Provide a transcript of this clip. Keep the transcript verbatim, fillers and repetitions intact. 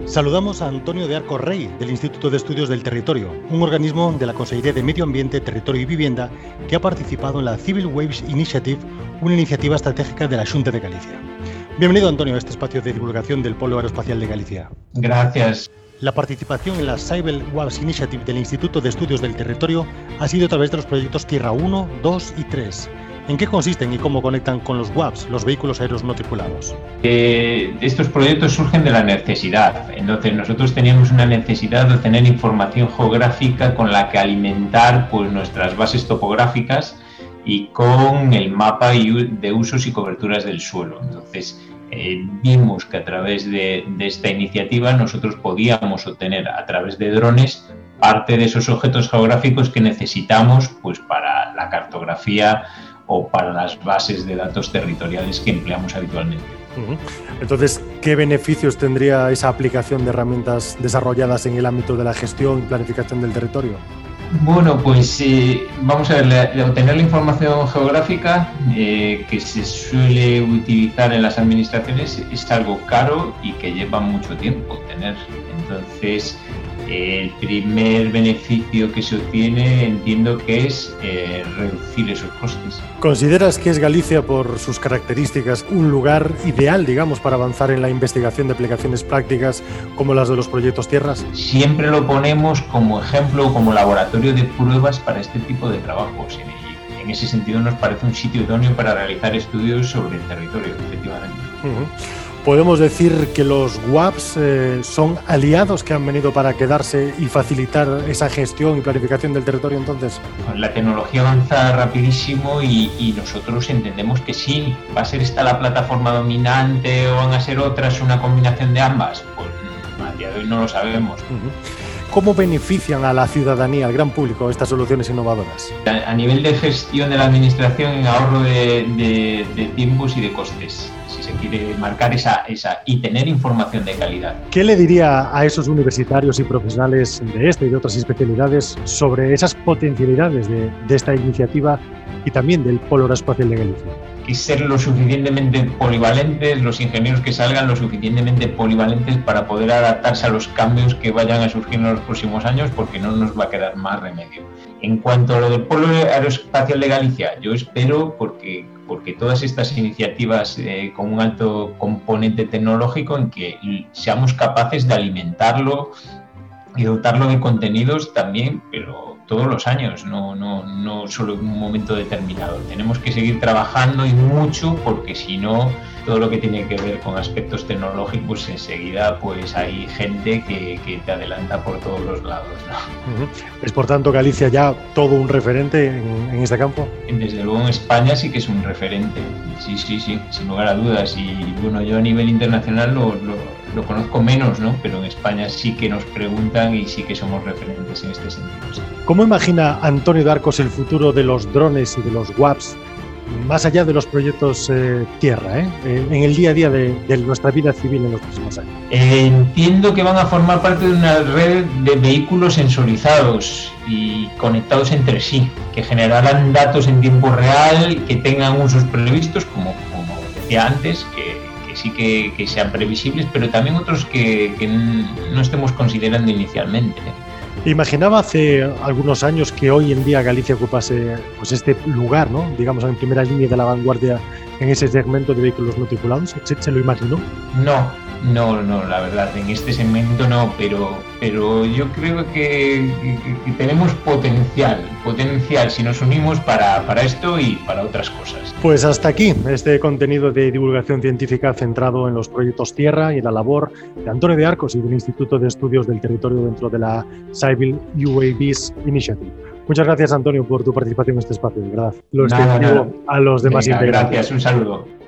Saludamos a Antonio de Arcos Rey, del Instituto de Estudios del Territorio, un organismo de la Consejería de Medio Ambiente, Territorio y Vivienda que ha participado en la Civil Waves Initiative, una iniciativa estratégica de la Xunta de Galicia. Bienvenido, Antonio, a este espacio de divulgación del Polo Aeroespacial de Galicia. Gracias. La participación en la Civil Waves Initiative del Instituto de Estudios del Territorio ha sido a través de los proyectos Tierra uno, dos y tres. ¿En qué consisten y cómo conectan con los W A Ps, los vehículos aéreos no tripulados? Eh, estos proyectos surgen de la necesidad. Entonces, nosotros teníamos una necesidad de tener información geográfica con la que alimentar pues, nuestras bases topográficas y con el mapa de usos y coberturas del suelo. Entonces, eh, vimos que a través de, de esta iniciativa nosotros podíamos obtener a través de drones parte de esos objetos geográficos que necesitamos pues, para la cartografía o para las bases de datos territoriales que empleamos habitualmente. Entonces, ¿qué beneficios tendría esa aplicación de herramientas desarrolladas en el ámbito de la gestión y planificación del territorio? Bueno, pues eh, vamos a ver, la, obtener la información geográfica eh, que se suele utilizar en las administraciones es algo caro y que lleva mucho tiempo obtener. Entonces, el primer beneficio que se obtiene entiendo que es eh, reducir esos costes. ¿Consideras que es Galicia, por sus características, un lugar ideal, digamos, para avanzar en la investigación de aplicaciones prácticas como las de los proyectos Tierras? Siempre lo ponemos como ejemplo, como laboratorio de pruebas para este tipo de trabajos. Y en ese sentido nos parece un sitio idóneo para realizar estudios sobre el territorio, efectivamente. Uh-huh. ¿Podemos decir que los W A Ps eh, son aliados que han venido para quedarse y facilitar esa gestión y planificación del territorio entonces? La tecnología avanza rapidísimo y, y nosotros entendemos que sí. ¿Va a ser esta la plataforma dominante o van a ser otras, una combinación de ambas? Pues a día de hoy no lo sabemos. Uh-huh. ¿Cómo benefician a la ciudadanía, al gran público, estas soluciones innovadoras? A, a nivel de gestión de la administración, en ahorro de, de, de tiempos y de costes. Si se quiere marcar esa, esa y tener información de calidad. ¿Qué le diría a esos universitarios y profesionales de esta y de otras especialidades sobre esas potencialidades de, de esta iniciativa y también del Polo Aeroespacial de Galicia? Y ser lo suficientemente polivalentes, los ingenieros que salgan lo suficientemente polivalentes para poder adaptarse a los cambios que vayan a surgir en los próximos años, porque no nos va a quedar más remedio. En cuanto a lo del Polo Aeroespacial de Galicia, yo espero, porque, porque todas estas iniciativas eh, con un alto componente tecnológico, en que seamos capaces de alimentarlo y dotarlo de contenidos también, pero todos los años, no, no, no solo en un momento determinado. Tenemos que seguir trabajando y mucho, porque si no, todo lo que tiene que ver con aspectos tecnológicos, enseguida pues hay gente que, que te adelanta por todos los lados, ¿no? Uh-huh. ¿Es por tanto Galicia ya todo un referente en, en este campo? Desde luego en España sí que es un referente, sí, sí, sí, sin lugar a dudas. Y bueno, yo a nivel internacional lo, lo, lo conozco menos, ¿no? Pero en España sí que nos preguntan y sí que somos referentes en este sentido. Sí. ¿Cómo imagina Antonio de Arcos el futuro de los drones y de los W A Ps, más allá de los proyectos eh, Tierra, eh, en el día a día de, de nuestra vida civil en los próximos años? Eh, entiendo que van a formar parte de una red de vehículos sensorizados y conectados entre sí, que generarán datos en tiempo real, que tengan usos previstos, como, como decía antes, que, que sí que, que sean previsibles, pero también otros que, que no estemos considerando inicialmente. Imaginaba hace algunos años que hoy en día Galicia ocupase pues este lugar, ¿no? Digamos, en primera línea de la vanguardia en ese segmento de vehículos no tripulados. ¿Se, se lo imaginó? No, no, no, la verdad, en este segmento no, pero, pero yo creo que, que, que tenemos potencial, potencial si nos unimos para, para esto y para otras cosas. Pues hasta aquí este contenido de divulgación científica centrado en los proyectos Tierra y la labor de Antonio de Arcos y del Instituto de Estudios del Territorio dentro de la Civil U A Vs Initiative. Muchas gracias, Antonio, por tu participación en este espacio, de verdad. Lo extendido a los demás Venga, integrantes. Gracias, un saludo.